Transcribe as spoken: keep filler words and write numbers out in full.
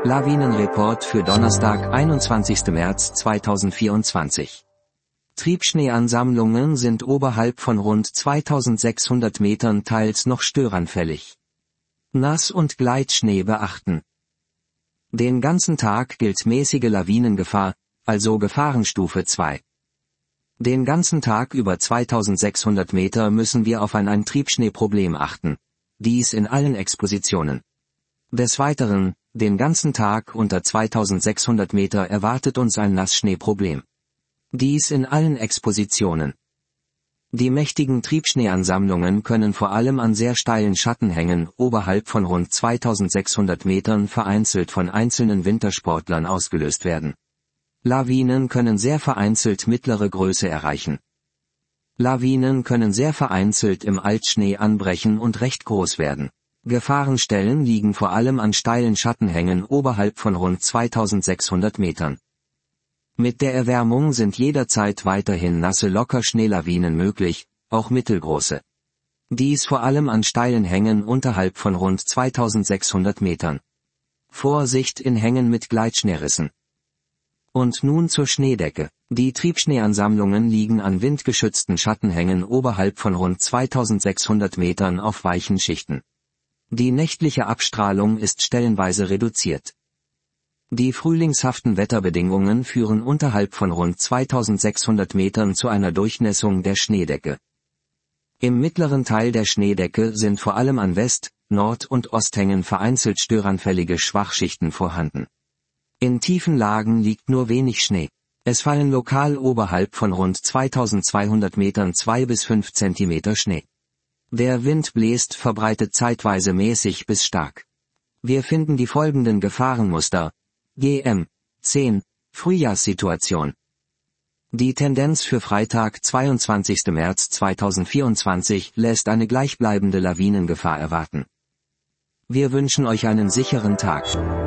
Lawinenreport für Donnerstag, einundzwanzigsten März zweitausendvierundzwanzig. Triebschneeansammlungen sind oberhalb von rund zweitausendsechshundert Metern teils noch störanfällig. Nass- und Gleitschnee beachten. Den ganzen Tag gilt mäßige Lawinengefahr, also Gefahrenstufe zwei. Den ganzen Tag über zweitausendsechshundert Meter müssen wir auf ein Triebschneeproblem achten. Dies in allen Expositionen. Des Weiteren, den ganzen Tag unter zweitausendsechshundert Meter erwartet uns ein Nassschneeproblem. Dies in allen Expositionen. Die mächtigen Triebschneeansammlungen können vor allem an sehr steilen Schattenhängen oberhalb von rund zweitausendsechshundert Metern vereinzelt von einzelnen Wintersportlern ausgelöst werden. Lawinen können sehr vereinzelt mittlere Größe erreichen. Lawinen können sehr vereinzelt im Altschnee anbrechen und recht groß werden. Gefahrenstellen liegen vor allem an steilen Schattenhängen oberhalb von rund zweitausendsechshundert Metern. Mit der Erwärmung sind jederzeit weiterhin nasse Lockerschneelawinen möglich, auch mittelgroße. Dies vor allem an steilen Hängen unterhalb von rund zweitausendsechshundert Metern. Vorsicht in Hängen mit Gleitschneerissen. Und nun zur Schneedecke. Die Triebschneeansammlungen liegen an windgeschützten Schattenhängen oberhalb von rund zweitausendsechshundert Metern auf weichen Schichten. Die nächtliche Abstrahlung ist stellenweise reduziert. Die frühlingshaften Wetterbedingungen führen unterhalb von rund zweitausendsechshundert Metern zu einer Durchnässung der Schneedecke. Im mittleren Teil der Schneedecke sind vor allem an West-, Nord- und Osthängen vereinzelt störanfällige Schwachschichten vorhanden. In tiefen Lagen liegt nur wenig Schnee. Es fallen lokal oberhalb von rund zweitausendzweihundert Metern zwei bis fünf Zentimeter Schnee. Der Wind bläst verbreitet zeitweise mäßig bis stark. Wir finden die folgenden Gefahrenmuster. G M zehn Frühjahrssituation. Die Tendenz für Freitag, zweiundzwanzigsten März zweitausendvierundzwanzig lässt eine gleichbleibende Lawinengefahr erwarten. Wir wünschen euch einen sicheren Tag.